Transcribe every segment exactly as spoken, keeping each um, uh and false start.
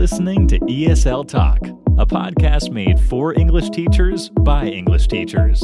listening to E S L Talk, a podcast made for English teachers by English teachers.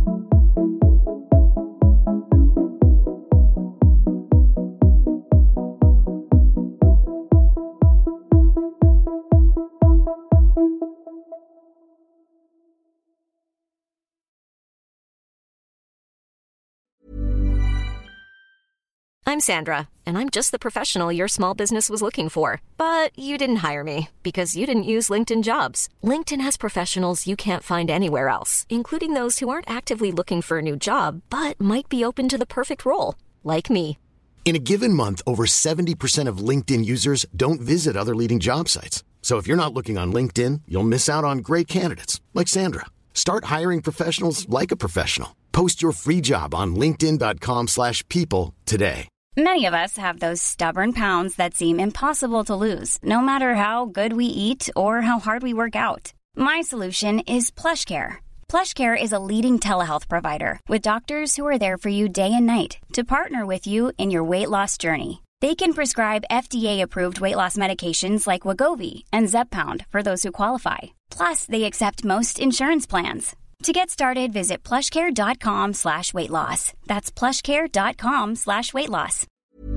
I'm Sandra, and I'm just the professional your small business was looking for. But you didn't hire me because you didn't use LinkedIn Jobs. LinkedIn has professionals you can't find anywhere else, including those who aren't actively looking for a new job, but might be open to the perfect role, like me. In a given month, over seventy percent of LinkedIn users don't visit other leading job sites. So if you're not looking on LinkedIn, you'll miss out on great candidates, like Sandra. Start hiring professionals like a professional. Post your free job on linkedin.com slash people today. Many of us have those stubborn pounds that seem impossible to lose, no matter how good we eat or how hard we work out. My solution is PlushCare. PlushCare is a leading telehealth provider with doctors who are there for you day and night to partner with you in your weight loss journey. They can prescribe F D A-approved weight loss medications like Wegovy and Zepbound for those who qualify. Plus, they accept most insurance plans. To get started, visit plushcare.com slash weight loss. That's plushcare.com slash weight loss.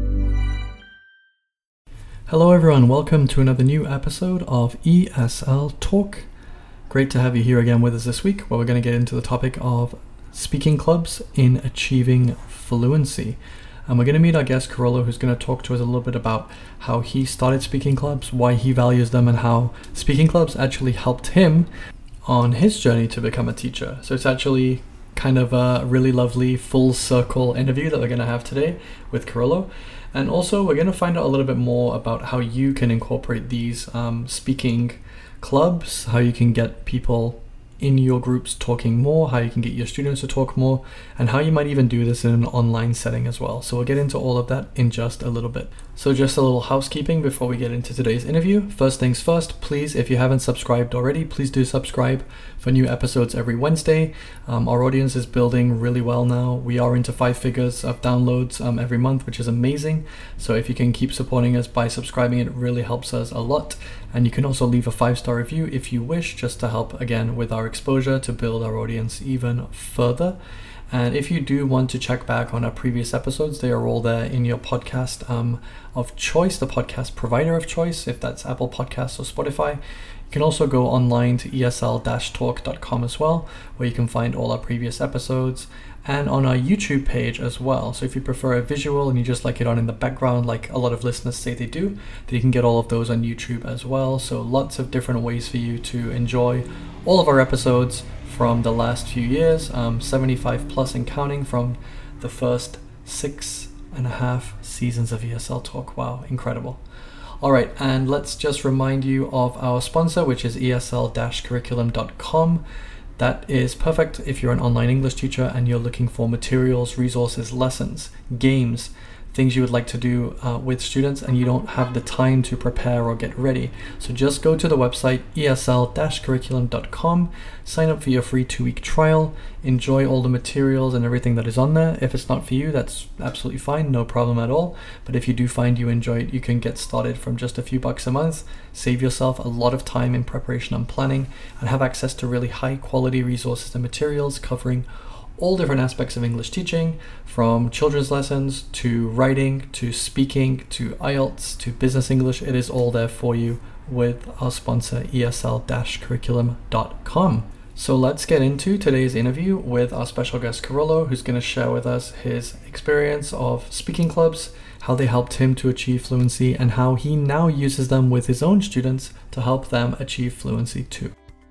Hello everyone, welcome to another new episode of E S L Talk. Great to have you here again with us this week, where we're going to get into the topic of speaking clubs in achieving fluency. And we're going to meet our guest Carollo, who's going to talk to us a little bit about how he started speaking clubs, why he values them, and how speaking clubs actually helped him on his journey to become a teacher. So it's actually kind of a really lovely full circle interview that we're going to have today with Carollo. And also we're going to find out a little bit more about how you can incorporate these um, speaking clubs, how you can get people in your groups talking more, how you can get your students to talk more, and how you might even do this in an online setting as well. So we'll get into all of that in just a little bit. So just a little housekeeping before we get into today's interview. First things first, please, if you haven't subscribed already, please do subscribe for new episodes every Wednesday. Um, our audience is building really well now. We are into five figures of downloads um, every month, which is amazing. So if you can keep supporting us by subscribing, it really helps us a lot. And you can also leave a five-star review if you wish, just to help, again, with our exposure to build our audience even further. And if you do want to check back on our previous episodes, they are all there in your podcast um, of choice, the podcast provider of choice, if that's Apple Podcasts or Spotify. You can also go online to E S L talk dot com as well, where you can find all our previous episodes, and on our YouTube page as well. So if you prefer a visual and you just like it on in the background, like a lot of listeners say they do, then you can get all of those on YouTube as well. So lots of different ways for you to enjoy all of our episodes from the last few years, um, seventy-five plus and counting from the first six and a half seasons of E S L Talk. Wow, incredible. All right, and let's just remind you of our sponsor, which is E S L curriculum dot com. That is perfect if you're an online English teacher and you're looking for materials, resources, lessons, games, things you would like to do uh, with students and you don't have the time to prepare or get ready. So just go to the website E S L curriculum dot com, sign up for your free two-week trial, enjoy all the materials and everything that is on there. If it's not for you, that's absolutely fine, no problem at all. But if you do find you enjoy it, you can get started from just a few bucks a month, save yourself a lot of time in preparation and planning, and have access to really high quality resources and materials covering all different aspects of English teaching, from children's lessons to writing to speaking to I E L T S to business English. It is all there for you with our sponsor E S L curriculum dot com. So let's get into today's interview with our special guest Carollo, who's going to share with us his experience of speaking clubs, how they helped him to achieve fluency, and how he now uses them with his own students to help them achieve fluency too.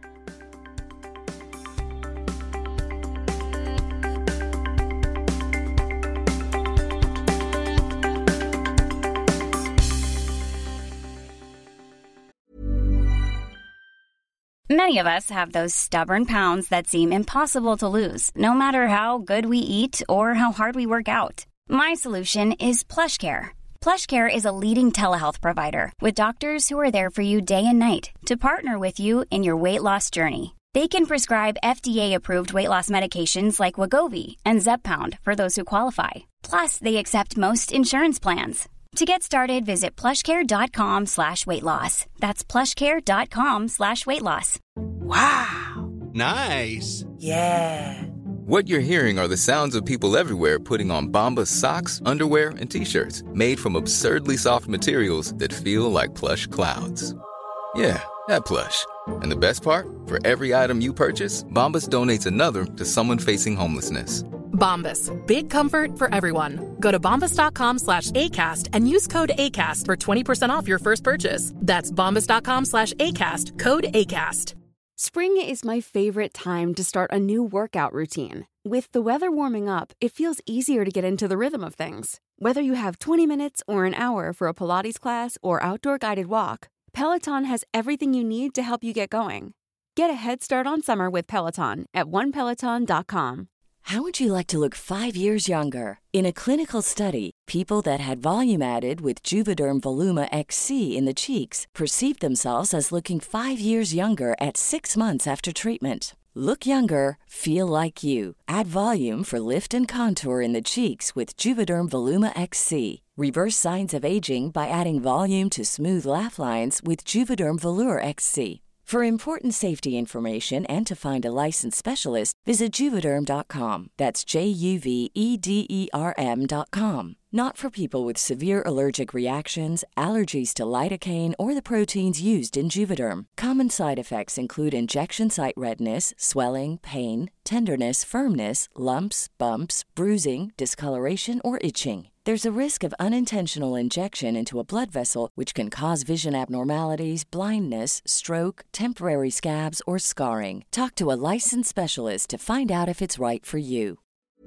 Many of us have those stubborn pounds that seem impossible to lose, no matter how good we eat or how hard we work out. My solution is PlushCare. PlushCare is a leading telehealth provider with doctors who are there for you day and night to partner with you in your weight loss journey. They can prescribe F D A-approved weight loss medications like Wegovy and Zepbound for those who qualify. Plus, they accept most insurance plans. To get started, visit plushcare.com slash weight loss. That's plushcare.com slash weight loss. Wow. Nice. Yeah. What you're hearing are the sounds of people everywhere putting on Bombas socks, underwear, and T-shirts made from absurdly soft materials that feel like plush clouds. Yeah, that plush. And the best part? For every item you purchase, Bombas donates another to someone facing homelessness. Bombas. Big comfort for everyone. Go to bombas.com slash ACAST and use code ACAST for twenty percent off your first purchase. That's bombas.com slash ACAST. Code ACAST. Spring is my favorite time to start a new workout routine. With the weather warming up, it feels easier to get into the rhythm of things. Whether you have twenty minutes or an hour for a Pilates class or outdoor guided walk, Peloton has everything you need to help you get going. Get a head start on summer with Peloton at one peloton dot com. How would you like to look five years younger? In a clinical study, people that had volume added with Juvederm Voluma X C in the cheeks perceived themselves as looking five years younger at six months after treatment. Look younger, feel like you. Add volume for lift and contour in the cheeks with Juvederm Voluma X C. Reverse signs of aging by adding volume to smooth laugh lines with Juvederm Volure X C. For important safety information and to find a licensed specialist, visit Juvederm dot com. That's J U V E D E R M dot com. Not for people with severe allergic reactions, allergies to lidocaine, or the proteins used in Juvederm. Common side effects include injection site redness, swelling, pain, tenderness, firmness, lumps, bumps, bruising, discoloration, or itching. There's a risk of unintentional injection into a blood vessel, which can cause vision abnormalities, blindness, stroke, temporary scabs, or scarring. Talk to a licensed specialist to find out if it's right for you.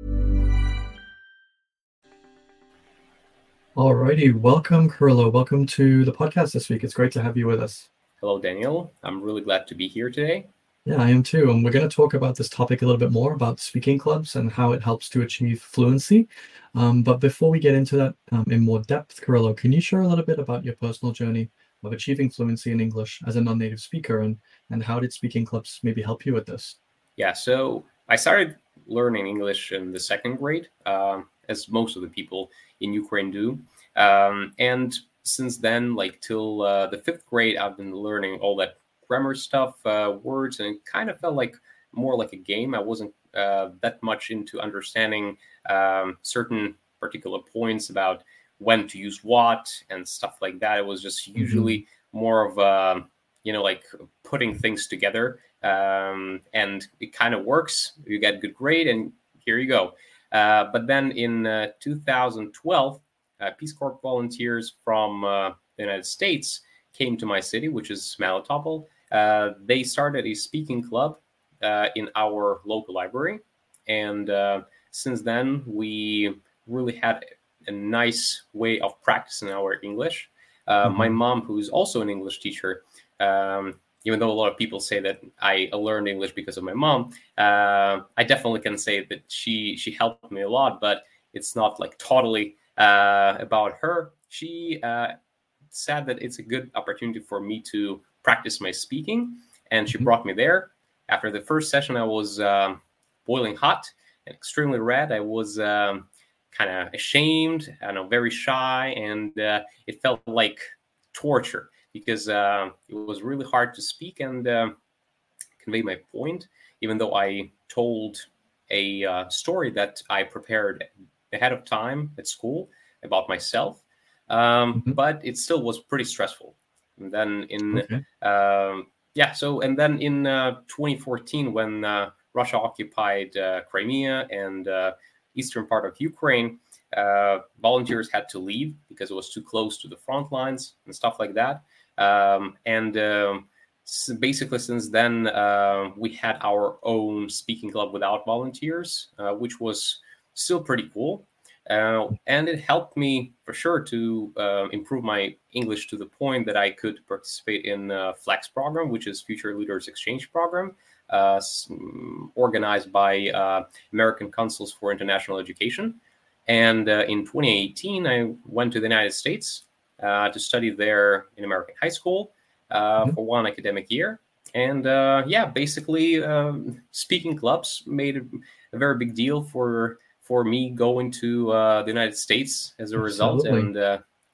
Alrighty, welcome, Kyrylo. Welcome to the podcast this week. It's great to have you with us. Hello, Daniel. I'm really glad to be here today. Yeah, I am too. And we're going to talk about this topic a little bit more, about speaking clubs and how it helps to achieve fluency. Um, but before we get into that um, in more depth, Kyrylo, can you share a little bit about your personal journey of achieving fluency in English as a non-native speaker, and, and how did speaking clubs maybe help you with this? Yeah, so I started learning English in the second grade, um, as most of the people in Ukraine do. Um, and since then, like till uh, the fifth grade, I've been learning all that grammar stuff, uh, words, and it kind of felt like more like a game. I wasn't uh, that much into understanding um, certain particular points about when to use what and stuff like that. It was just usually mm-hmm. more of a, you know, like putting things together, um, and it kind of works. You get a good grade, and here you go. Uh, but then in uh, two thousand twelve, uh, Peace Corps volunteers from uh, the United States came to my city, which is Melitopol. Uh, they started a speaking club uh, in our local library. And uh, since then, we really had a nice way of practicing our English. Uh, mm-hmm. My mom, who's also an English teacher, um, even though a lot of people say that I learned English because of my mom, uh, I definitely can say that she she helped me a lot, but it's not like totally uh, about her. She uh, said that it's a good opportunity for me to practice my speaking, and she mm-hmm. brought me there. After the first session, I was um, boiling hot and extremely red. I was um, kind of ashamed, I know, very shy, and uh, it felt like torture, because uh, it was really hard to speak and uh, convey my point, even though I told a uh, story that I prepared ahead of time at school about myself. Um, mm-hmm. But it still was pretty stressful. And then in, okay. um, yeah, so, and then in uh, twenty fourteen, when uh, Russia occupied uh, Crimea and uh, eastern part of Ukraine, uh, volunteers had to leave because it was too close to the front lines and stuff like that. Um, and um, so basically since then, uh, we had our own speaking club without volunteers, uh, which was still pretty cool. Uh, and it helped me for sure to uh, improve my English to the point that I could participate in uh, FLEX program, which is Future Leaders Exchange program, uh, organized by uh, American Councils for International Education. And uh, in twenty eighteen, I went to the United States uh, to study there in American high school uh, mm-hmm. for one academic year. And uh, yeah, basically um, speaking clubs made a, a very big deal for for me going to uh, the United States as a result. Absolutely. And uh,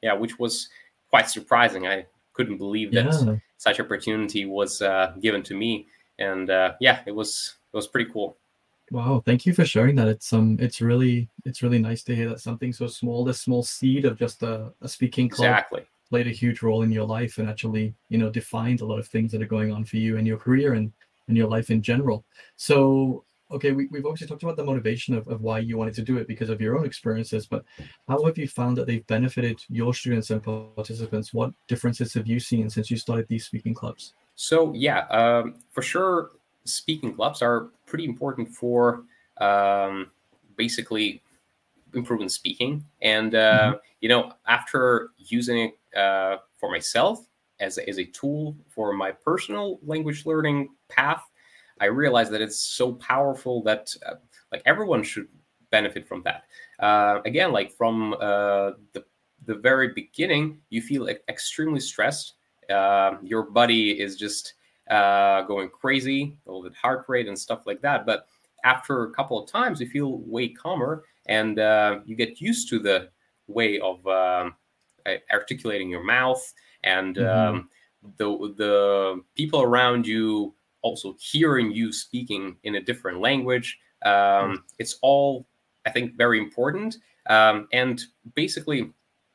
yeah, which was quite surprising. I couldn't believe that Yeah. such opportunity was uh, given to me, and uh, yeah, it was it was pretty cool. Wow, thank you for sharing that. It's um it's really it's really nice to hear that something so small, this small seed of just a, a speaking club Exactly. played a huge role in your life and actually, you know, defined a lot of things that are going on for you in your career and in your life in general. So, okay, we, we've obviously talked about the motivation of, of why you wanted to do it because of your own experiences, but how have you found that they've benefited your students and participants? What differences have you seen since you started these speaking clubs? So yeah, um, for sure, speaking clubs are pretty important for um, basically improving speaking. And uh, Mhm. you know, after using it uh, for myself as a, as a tool for my personal language learning path, I realized that it's so powerful that uh, like everyone should benefit from that. Uh, again, like from uh, the the very beginning, you feel e- extremely stressed. Uh, your body is just uh, going crazy, all the heart rate and stuff like that. But after a couple of times, you feel way calmer, and uh, you get used to the way of um, a- articulating your mouth, and Mhm. um, the the people around you also hearing you speaking in a different language. Yes. Um, it's all, I think, very important. Um, and basically,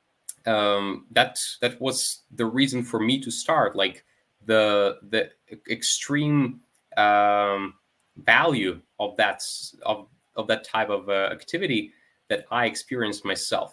um, that that was the reason for me to start. Like the the extreme um, value of that of of that type of uh, activity that I experienced myself.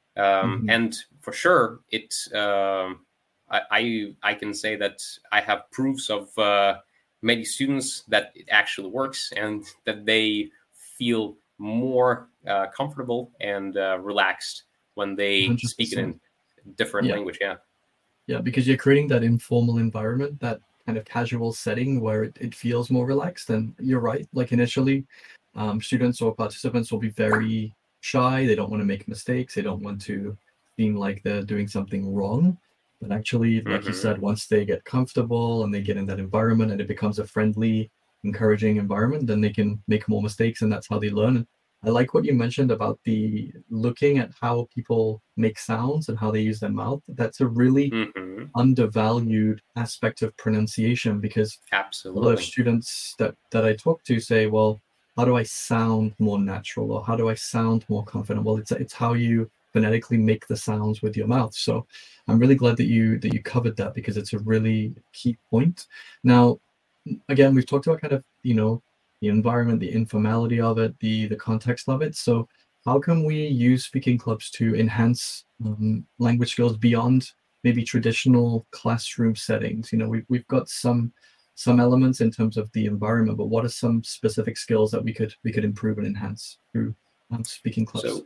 Um, Mhm. and for sure, it um, I, I I can say that I have proofs of uh, many students that it actually works and that they feel more uh, comfortable and uh, relaxed when they speak it one hundred percent. in different Yeah. language. Yeah, Yeah, because you're creating that informal environment, that kind of casual setting where it, it feels more relaxed. And you're right, like initially, um, students or participants will be very shy. They don't want to make mistakes. They don't want to seem like they're doing something wrong. But actually, like you hmm said, once they get comfortable and they get in that environment and it becomes a friendly, encouraging environment, then they can make more mistakes and that's how they learn. I like what you mentioned about the looking at how people make sounds and how they use their mouth. That's a really hmm undervalued aspect of pronunciation because a lot of absolutely. students that that I talk to say, well, how do I sound more natural or how do I sound more confident? Well, it's it's how you phonetically make the sounds with your mouth. So I'm really glad that you that you covered that because it's a really key point. Now, again, we've talked about kind of, you know, the environment, the informality of it, the the context of it. So how can we use speaking clubs to enhance um, language skills beyond maybe traditional classroom settings? You know, we've we've got some some elements in terms of the environment, but what are some specific skills that we could we could improve and enhance through um, speaking clubs? So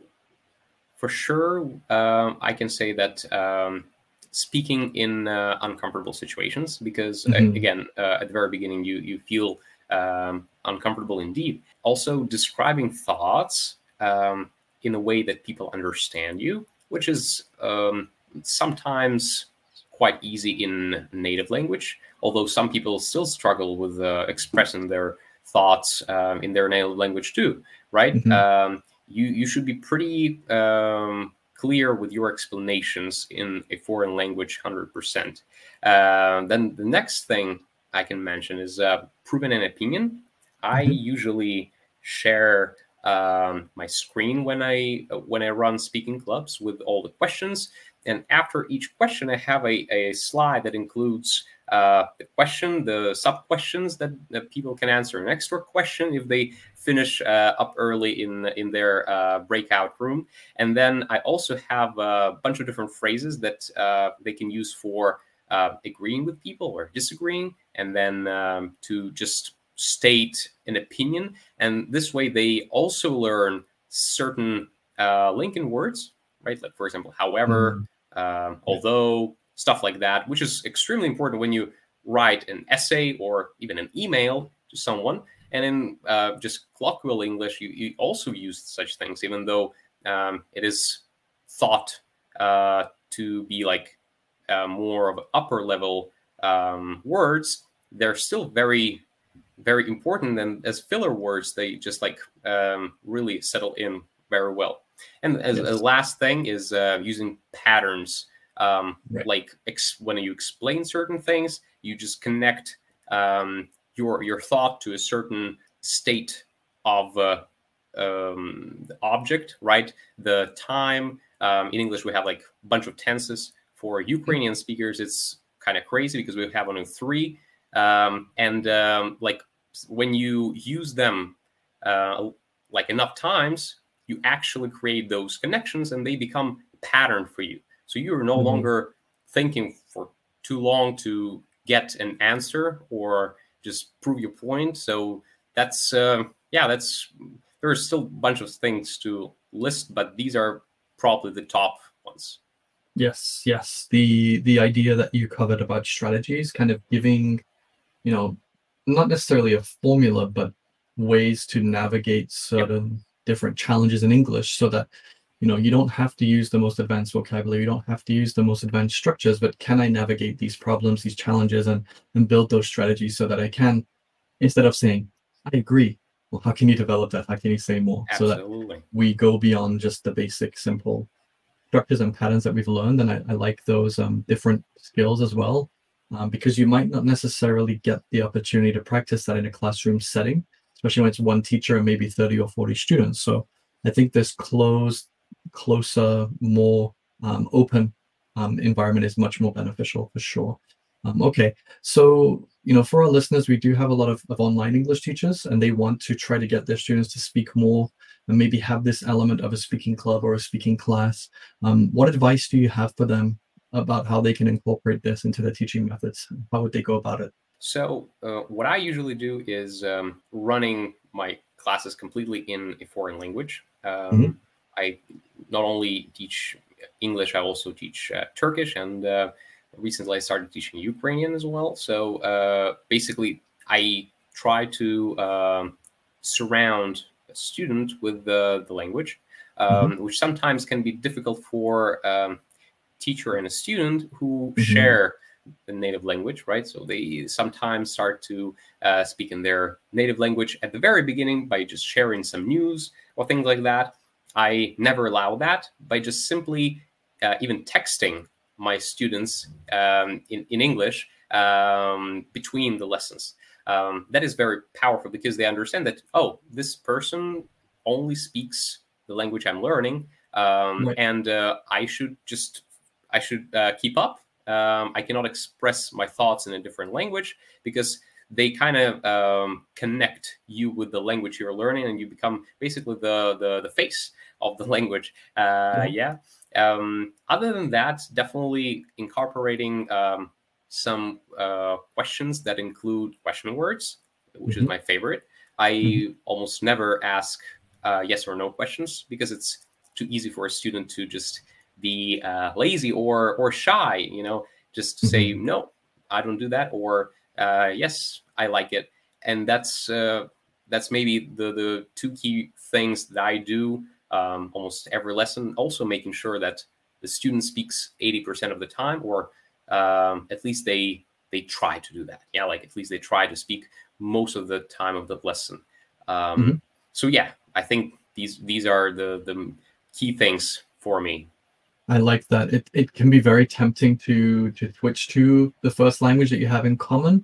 for sure, um, I can say that um, speaking in uh, uncomfortable situations, because uh, Hmm. again, uh, at the very beginning, you you feel um, uncomfortable indeed. Also, describing thoughts um, in a way that people understand you, which is um, sometimes quite easy in native language. Although some people still struggle with uh, expressing their thoughts um, in their native language too, right? Hmm. Um, you you should be pretty um, clear with your explanations in a foreign language, one hundred percent. Uh, then the next thing I can mention is uh, proving an opinion. I Hmm. usually share um, my screen when I when I run speaking clubs with all the questions, and after each question, I have a, a slide that includes uh, the question, the sub questions that, that people can answer, an extra question if they finish uh, up early in in their uh, breakout room, and then I also have a bunch of different phrases that uh, they can use for uh, agreeing with people or disagreeing, and then um, to just state an opinion. And this way, they also learn certain uh, Lincoln words, right? Like for example, however, Hmm. um, Yeah. although, stuff like that, which is extremely important when you write an essay or even an email to someone. And in uh, just colloquial English, you, you also use such things, even though um, it is thought uh, to be like uh, more of upper level um, words. They're still very, very important. And as filler words, they just like um, really settle in very well. And as Yes. a last thing is uh, using patterns. Um, Right. Like ex- when you explain certain things, you just connect um, your your thought to a certain state of uh, um, the object, right? The time. Um, in English, we have like a bunch of tenses. For Ukrainian speakers, it's kind of crazy because we have only three. Um, and um, like when you use them uh, like enough times, you actually create those connections and they become a pattern for you. So you're no Mhm. longer thinking for too long to get an answer or just prove your point. So that's, uh, yeah, that's, there's still a bunch of things to list, but these are probably the top ones. Yes, yes. The the idea that you covered about strategies, kind of giving, you know, not necessarily a formula, but ways to navigate certain different challenges in English so that, you know, you don't have to use the most advanced vocabulary, you don't have to use the most advanced structures, but can I navigate these problems, these challenges, and and build those strategies so that I can, instead of saying, I agree, well, how can you develop that? How can you say more? So that Absolutely. we go beyond just the basic, simple structures and patterns that we've learned. And I, I like those um, different skills as well, um, because you might not necessarily get the opportunity to practice that in a classroom setting, especially when it's one teacher and maybe thirty or forty students. So I think this closed, closer, more um, open um, environment is much more beneficial for sure. Um, okay, so, you know, for our listeners, we do have a lot of, of online English teachers, and they want to try to get their students to speak more and maybe have this element of a speaking club or a speaking class. Um, what advice do you have for them about how they can incorporate this into their teaching methods? How would they go about it? So uh, what I usually do is um, running my classes completely in a foreign language. Um, Mhm. I not only teach English, I also teach uh, Turkish, and uh, recently I started teaching Ukrainian as well. So uh, basically, I try to um, surround a student with the, the language, um, which sometimes can be difficult for um, teacher and a student who Mhm. share the native language, right? So they sometimes start to uh, speak in their native language at the very beginning by just sharing some news or things like that. I never allow that by just simply uh, even texting my students um, in, in English um, between the lessons. Um, that is very powerful because they understand that, oh, this person only speaks the language I'm learning, um, Right. and uh, I should just, I should uh, keep up. Um, I cannot express my thoughts in a different language because they kind of um, connect you with the language you're learning, and you become basically the the, the face of the language. Uh, yeah. Um, other than that, definitely incorporating um, some uh, questions that include question words, which Mhm. is my favorite. I Mhm. almost never ask uh, yes or no questions because it's too easy for a student to just be uh, lazy or or shy, you know, just say Mhm. no, I don't do that, or uh, yes, I like it, and that's uh, that's maybe the the two key things that I do um, almost every lesson. Also, making sure that the student speaks eighty percent of the time, or um, at least they they try to do that. Yeah, like at least they try to speak most of the time of the lesson. Um, Mhm. So yeah, I think these these are the the key things for me. I like that. It it can be very tempting to to switch to the first language that you have in common,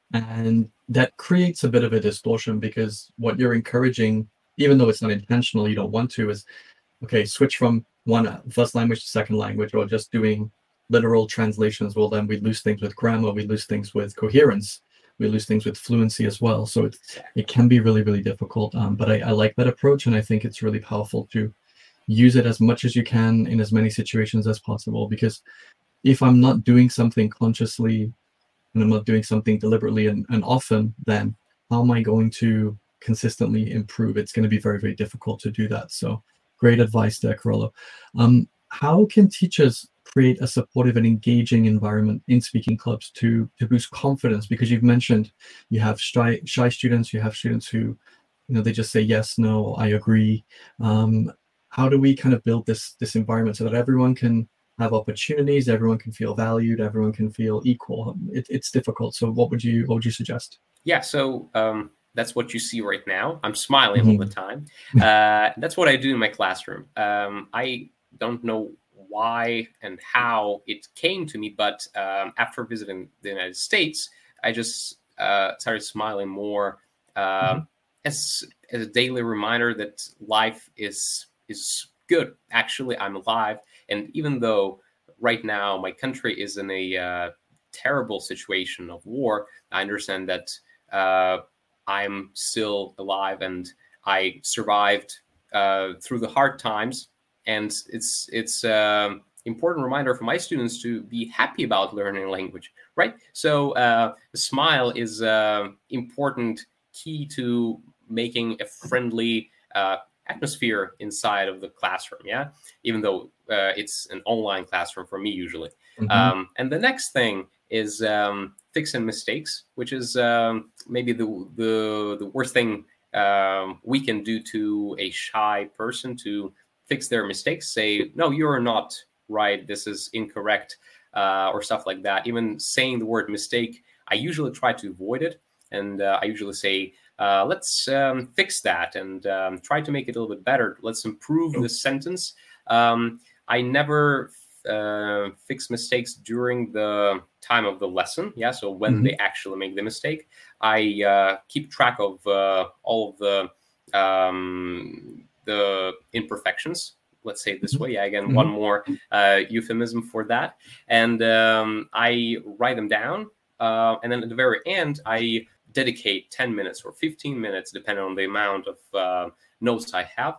and that creates a bit of a distortion because what you're encouraging, even though it's not intentional, you don't want to, is okay, switch from one uh, first language to second language, or just doing literal translations. Well, then we lose things with grammar, we lose things with coherence, we lose things with fluency as well. So it it can be really really difficult. Um, but I, I like that approach, and I think it's really powerful to use it as much as you can in as many situations as possible, because if I'm not doing something consciously and I'm not doing something deliberately and, and often, then how am I going to consistently improve? It's going to be very, very difficult to do that. So great advice there, Carollo. Um, how can teachers create a supportive and engaging environment in speaking clubs to, to boost confidence? Because you've mentioned you have shy, shy students, you have students who, you know, they just say, yes, no, I agree. Um, how do we kind of build this, this environment so that everyone can have opportunities, everyone can feel valued, everyone can feel equal? It, it's difficult. So what would you what would you suggest? Yeah, so um, that's what you see right now. I'm smiling Mm-hmm. all the time. Uh, that's what I do in my classroom. Um, I don't know why and how it came to me, but um, after visiting the United States, I just uh, started smiling more uh, Mm-hmm. as as a daily reminder that life is is good. Actually, I'm alive, and even though right now my country is in a uh, terrible situation of war, I understand that uh, I'm still alive and I survived uh, through the hard times. And it's it's an important reminder for my students to be happy about learning a language, right? So uh, the smile is an important key to making a friendly uh, atmosphere inside of the classroom, yeah? Even though uh, it's an online classroom for me usually. Mm-hmm. Um, and the next thing is um, fixing mistakes, which is um, maybe the, the, the worst thing um, we can do to a shy person to fix their mistakes, say, no, you're not right, this is incorrect, uh, or stuff like that. Even saying the word mistake, I usually try to avoid it. And uh, I usually say, uh, let's um, fix that and um, try to make it a little bit better. Let's improve the sentence. Um, I never uh, fix mistakes during the time of the lesson. Yeah, so when Mm-hmm. they actually make the mistake, I uh, keep track of uh, all of the um, the imperfections, let's say it this way. Yeah, again, Mm-hmm. one more uh, euphemism for that. And um, I write them down. Uh, and then at the very end, I dedicate ten minutes or fifteen minutes, depending on the amount of uh, notes I have,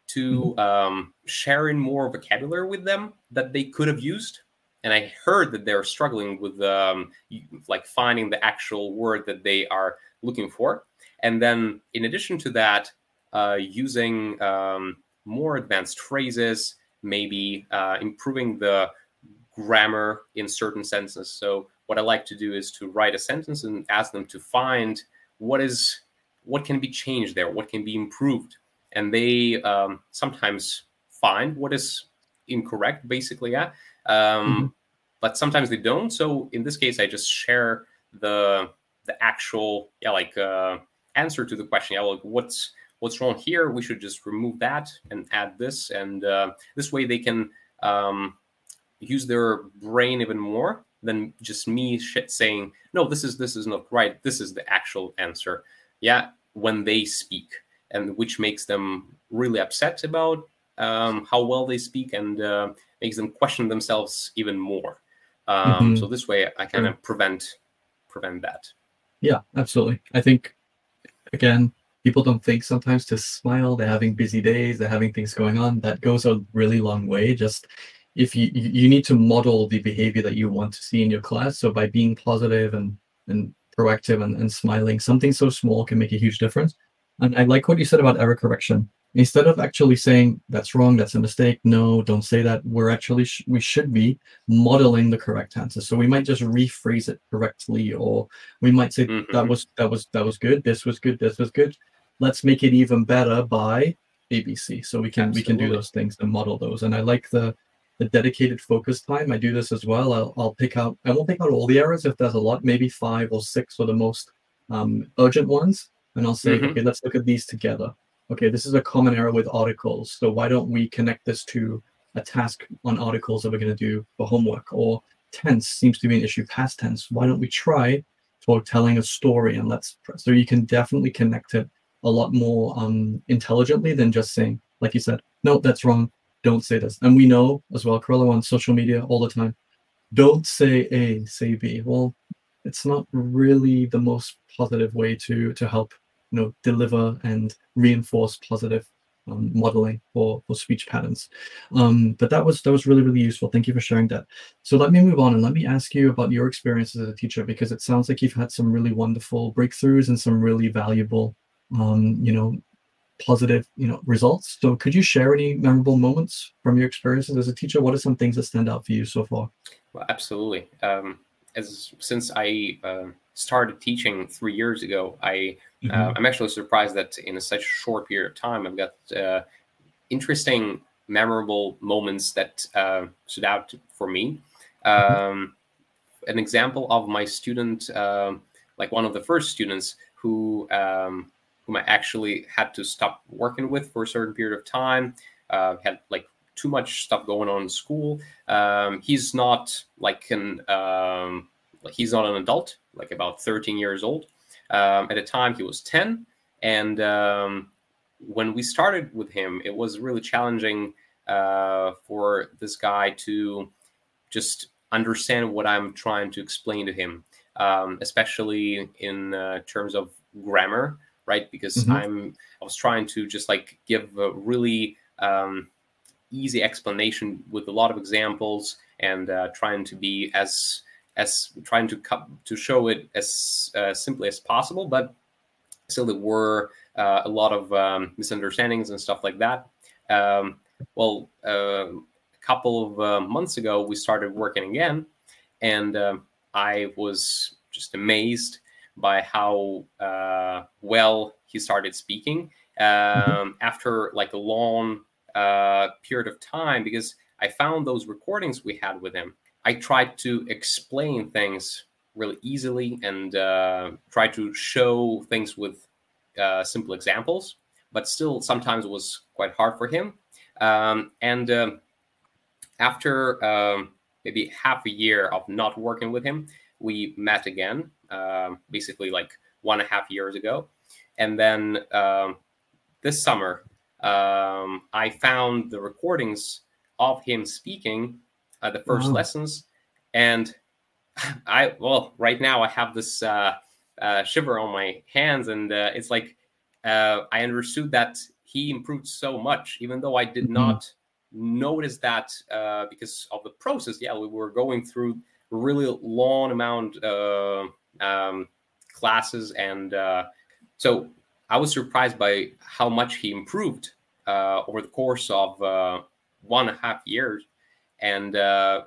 to um, sharing more vocabulary with them that they could have used. And I heard that they're struggling with um, like finding the actual word that they are looking for. And then in addition to that, uh, using um, more advanced phrases, maybe uh, improving the grammar in certain sentences. So what I like to do is to write a sentence and ask them to find what is what can be changed there, what can be improved. And they um, sometimes find what is incorrect, basically, yeah. Um, mm-hmm. But sometimes they don't. So in this case, I just share the the actual, yeah, like uh, answer to the question. Yeah, like what's what's wrong here? We should just remove that and add this, and uh, this way they can um, use their brain even more than just me sh- saying, no, this is this is not right. This is the actual answer. Yeah, when they speak, and which makes them really upset about um, how well they speak, and uh, makes them question themselves even more. Um, Mm-hmm. So this way, I kind Sure. of prevent prevent that. Yeah, absolutely. I think, again, people don't think sometimes to smile. They're having busy days. They're having things going on. That goes a really long way. Just if you you need to model the behavior that you want to see in your class. So by being positive and and proactive and, and smiling, something so small can make a huge difference. And I like what you said about error correction. Instead of actually saying that's wrong, that's a mistake, no, don't say that, we're actually sh- we should be modeling the correct answer. So we might just rephrase it correctly, or we might say Mhm. that was that was that was good, this was good, this was good. Let's make it even better by A B C. So we can we can do Absolutely. those things and model those. And I like the the dedicated focus time. I do this as well. I'll I'll pick out I won't pick out all the errors if there's a lot, maybe five or six for the most um, urgent ones, and I'll say, Mhm. okay, let's look at these together. Okay, this is a common error with articles. So why don't we connect this to a task on articles that we're going to do for homework? Or tense seems to be an issue, past tense. Why don't we try for telling a story, and let's, so you can definitely connect it a lot more um, intelligently than just saying, like you said, no, that's wrong, don't say this. And we know as well, Carlo, on social media all the time, don't say A, say B. Well, it's not really the most positive way to to help, you know, deliver and reinforce positive um, modeling for, for speech patterns. Um, but that was that was really, really useful. Thank you for sharing that. So let me move on and let me ask you about your experiences as a teacher, because it sounds like you've had some really wonderful breakthroughs and some really valuable, um, you know, positive, you know, results. So could you share any memorable moments from your experiences as a teacher? What are some things that stand out for you so far? Well, absolutely. Um, as since I uh, started teaching three years ago, I uh, Mhm. I'm actually surprised that in such a short period of time, I've got uh, interesting, memorable moments that uh, stood out for me. Um, an example of my student, um like one of the first students who um, whom I actually had to stop working with for a certain period of time. Uh, had like too much stuff going on in school. Um, he's not like an um, he's not an adult, like about thirteen years old. Um, at the time, he was ten, and um, when we started with him, it was really challenging uh, for this guy to just understand what I'm trying to explain to him, um, especially in uh, terms of grammar, right? Because mm-hmm. I'm I was trying to just like give a really um, easy explanation with a lot of examples, and uh, trying to be as as trying to co- to show it as uh, simply as possible, but still there were uh, a lot of um, misunderstandings and stuff like that. Um, well, uh, a couple of uh, months ago, we started working again, and uh, I was just amazed by how uh, well he started speaking um, mm-hmm. after like a long uh, period of time, because I found those recordings we had with him. I tried to explain things really easily and uh, try to show things with uh, simple examples, but still sometimes it was quite hard for him. Um, and um, after um, maybe half a year of not working with him, we met again, um, basically like one and a half years ago. And then um, this summer, um, I found the recordings of him speaking uh, the first wow. lessons. And I, well, right now I have this uh, uh, shiver on my hands, and uh, it's like uh, I understood that he improved so much, even though I did mm-hmm. not notice that uh, because of the process. Yeah, we were going through a really long amount uh, um, classes, and uh, so I was surprised by how much he improved uh, over the course of uh, one and a half years, and uh,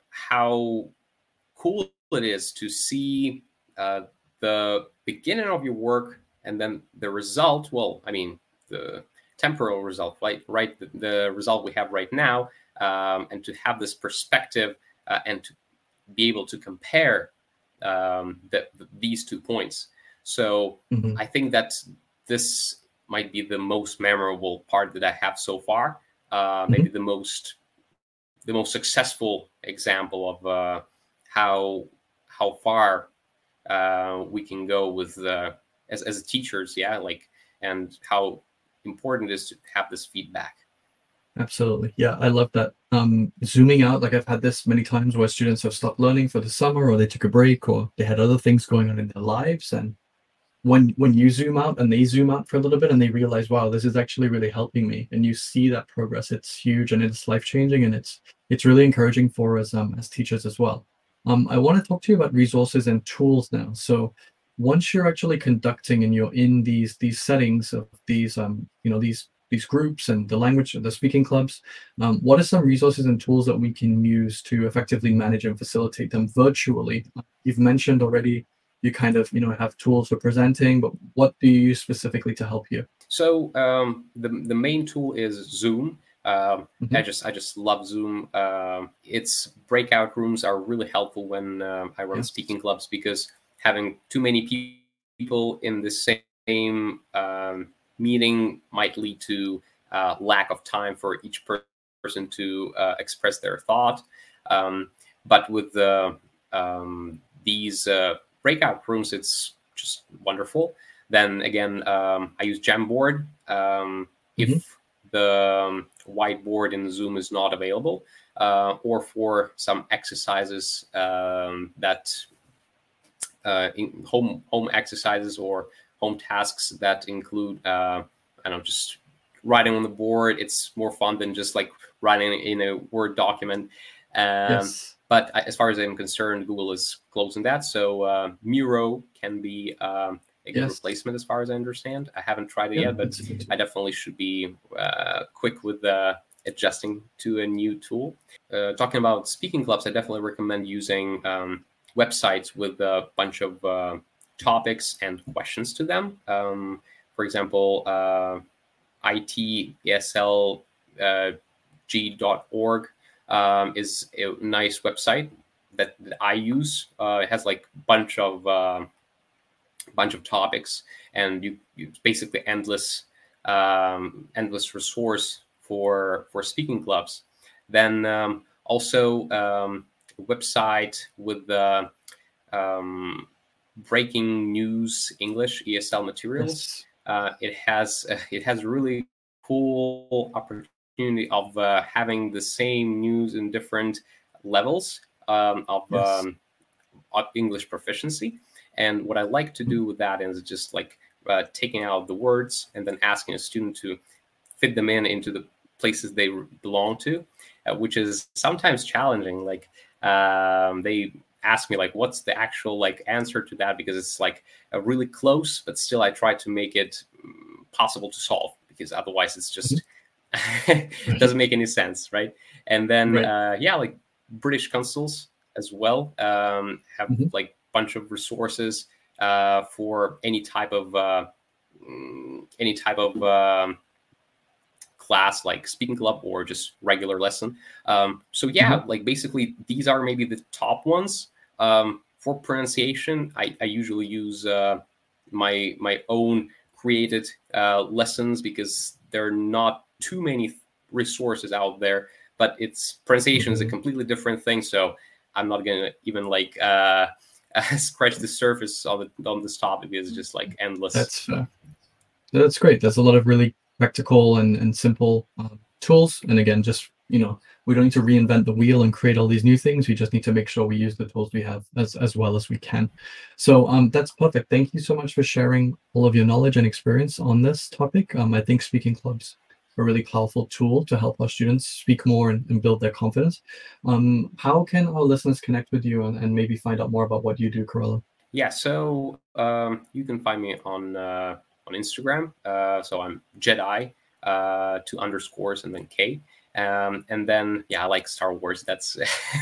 how cool it is to see uh, the beginning of your work and then the result. Well, I mean, the temporal result, right? Right, the, the result we have right now, um, and to have this perspective uh, and to be able to compare um, the, the, these two points. So mm-hmm. I think that this might be the most memorable part that I have so far. Uh, mm-hmm. Maybe the most the most successful example of uh, how how far uh, we can go with uh, as as teachers, yeah, like, and how important it is to have this feedback. Absolutely, yeah, I love that. Um, zooming out, like I've had this many times where students have stopped learning for the summer, or they took a break, or they had other things going on in their lives, and when when you zoom out and they zoom out for a little bit and they realize, wow, this is actually really helping me, and you see that progress, it's huge and it's life-changing, and it's it's really encouraging for us um, as teachers as well. Um, I want to talk to you about resources and tools now. So once you're actually conducting and you're in these these settings of these um you know these these groups and the language, the speaking clubs, um, what are some resources and tools that we can use to effectively manage and facilitate them virtually? You've mentioned already you kind of you know have tools for presenting, but what do you use specifically to help you? So um, the the main tool is Zoom. Um, mm-hmm. I just I just love Zoom. Um, its breakout rooms are really helpful when uh, I run yes. speaking clubs, because having too many people in the same um, meeting might lead to uh, lack of time for each per- person to uh, express their thought. Um, but with the, um, these uh, breakout rooms, it's just wonderful. Then again, um, I use Jamboard. Um, mm-hmm. If the um, whiteboard in Zoom is not available, uh, or for some exercises um, that uh, in home home exercises or home tasks that include uh, I don't know, just writing on the board. It's more fun than just like writing in a Word document. Um, yes. But as far as I'm concerned, Google is closing that. So uh, Miro can be um, a good yes. replacement as far as I understand. I haven't tried it yeah, yet, but I definitely should be uh, quick with uh, adjusting to a new tool. Uh, talking about speaking clubs, I definitely recommend using um, websites with a bunch of uh, topics and questions to them. Um, for example, uh, I T E S L G dot org um, is a nice website that, that I use. Uh, it has like a bunch of uh, bunch of topics, and you, you basically endless um, endless resource for for speaking clubs. Then um, also um, a website with the um, breaking news English E S L materials. Yes. Uh, it has uh, it has really cool opportunity of uh, having the same news in different levels um, of, Yes. um, of English proficiency. And what I like to do with that is just like uh, taking out the words and then asking a student to fit them in into the places they belong to, uh, which is sometimes challenging. Like um, they ask me like, what's the actual like answer to that? Because it's like a really close, but still I try to make it possible to solve, because otherwise it's just it doesn't make any sense, right? And then Right. uh, yeah, like British consuls as well um, have Mhm. like bunch of resources uh, for any type of uh, mm, any type of um, class, like speaking club or just regular lesson. Um, so yeah, Mhm. like basically these are maybe the top ones. Um, for pronunciation, I, I usually use uh, my my own created uh, lessons, because there are not too many resources out there. But it's pronunciation is a completely different thing, so I'm not gonna even like uh, scratch the surface on the, on this topic, because it's just like endless. That's fair. That's great. There's a lot of really practical and, and simple um, tools. And again, just, you know, we don't need to reinvent the wheel and create all these new things. We just need to make sure we use the tools we have as, as well as we can. So um, that's perfect. Thank you so much for sharing all of your knowledge and experience on this topic. Um, I think speaking clubs are a really powerful tool to help our students speak more and, and build their confidence. Um, how can our listeners connect with you and, and maybe find out more about what you do, Carollo? Yeah, so um, you can find me on uh, on Instagram. Uh, so I'm Jedi, uh, two underscores and then K. Um, and then, yeah, I like Star Wars. That's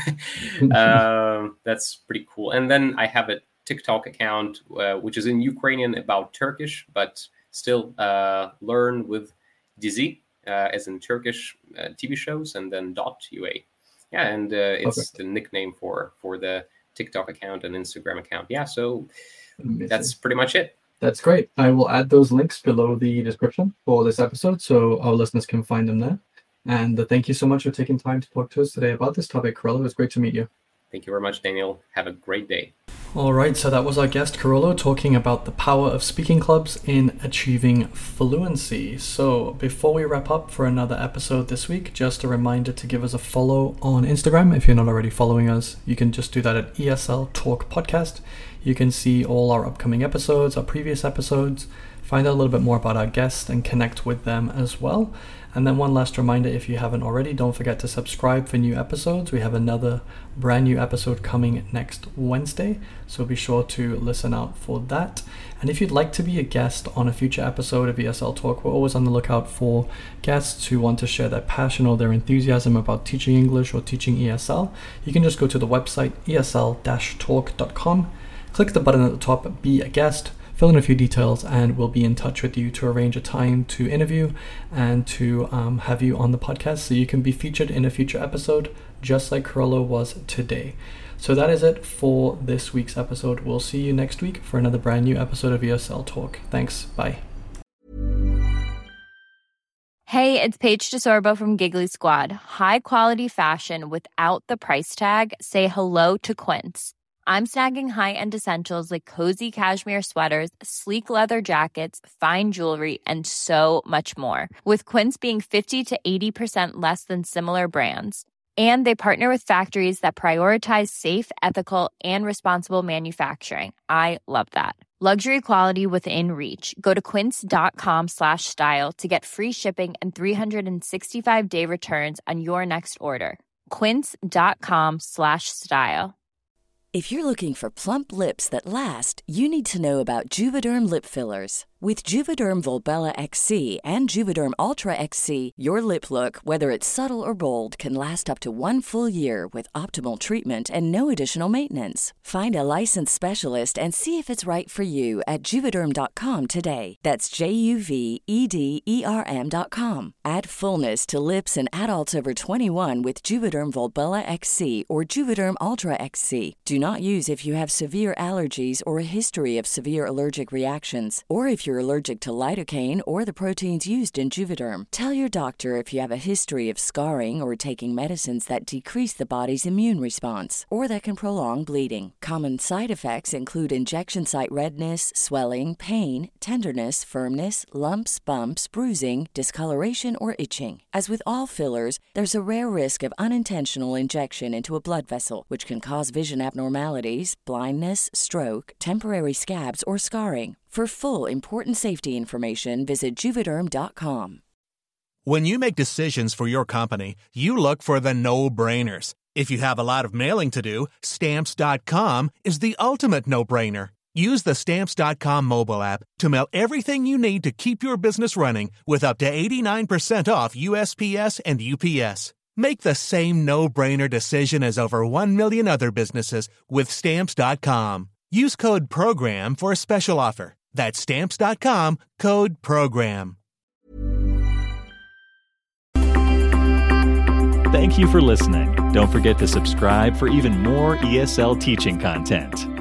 um, that's pretty cool. And then I have a TikTok account, uh, which is in Ukrainian about Turkish, but still uh, learn with Dizi, uh, as in Turkish uh, T V shows, and then dot U A. Yeah, and uh, it's Perfect. the nickname for for the TikTok account and Instagram account. Yeah, so Amazing. that's pretty much it. That's great. I will add those links below the description for this episode so our listeners can find them there. And uh, thank you so much for taking time to talk to us today about this topic, Carollo. It was great to meet you. Thank you very much, Daniel. Have a great day. All right, so that was our guest, Carollo, talking about the power of speaking clubs in achieving fluency. So before we wrap up for another episode this week, just a reminder to give us a follow on Instagram. If you're not already following us, you can just do that at E S L Talk Podcast. You can see all our upcoming episodes, our previous episodes, find out a little bit more about our guests and connect with them as well. And then one last reminder, if you haven't already, don't forget to subscribe for new episodes. We have another brand new episode coming next Wednesday, so be sure to listen out for that. And if you'd like to be a guest on a future episode of E S L Talk, we're always on the lookout for guests who want to share their passion or their enthusiasm about teaching English or teaching E S L. You can just go to the website E S L talk dot com, click the button at the top, Be a Guest, fill in a few details, and we'll be in touch with you to arrange a time to interview and to um, have you on the podcast so you can be featured in a future episode, just like Carollo was today. So that is it for this week's episode. We'll see you next week for another brand new episode of E S L Talk. Thanks. Bye. Hey, it's Paige DeSorbo from Giggly Squad. High quality fashion without the price tag. Say hello to Quince. I'm snagging high-end essentials like cozy cashmere sweaters, sleek leather jackets, fine jewelry, and so much more. With Quince being fifty to eighty percent less than similar brands. And they partner with factories that prioritize safe, ethical, and responsible manufacturing. I love that. Luxury quality within reach. Go to quince.com slash style to get free shipping and three sixty-five day returns on your next order. Quince.com slash style. If you're looking for plump lips that last, you need to know about Juvederm lip fillers. With Juvederm Volbella X C and Juvederm Ultra X C, your lip look, whether it's subtle or bold, can last up to one full year with optimal treatment and no additional maintenance. Find a licensed specialist and see if it's right for you at Juvederm dot com today. That's J U V E D E R M dot com. Add fullness to lips in adults over twenty-one with Juvederm Volbella X C or Juvederm Ultra X C. Do not use if you have severe allergies or a history of severe allergic reactions, or if you're allergic to lidocaine or the proteins used in Juvederm. Tell your doctor if you have a history of scarring or taking medicines that decrease the body's immune response or that can prolong bleeding. Common side effects include injection site redness, swelling, pain, tenderness, firmness, lumps, bumps, bruising, discoloration, or itching. As with all fillers, there's a rare risk of unintentional injection into a blood vessel, which can cause vision abnormalities, blindness, stroke, temporary scabs, or scarring. For full, important safety information, visit Juvederm dot com. When you make decisions for your company, you look for the no-brainers. If you have a lot of mailing to do, Stamps dot com is the ultimate no-brainer. Use the Stamps dot com mobile app to mail everything you need to keep your business running with up to eighty-nine percent off U S P S and U P S. Make the same no-brainer decision as over one million other businesses with Stamps dot com. Use code PROGRAM for a special offer. That's Stamps dot com, code PROGRAM. Thank you for listening. Don't forget to subscribe for even more E S L teaching content.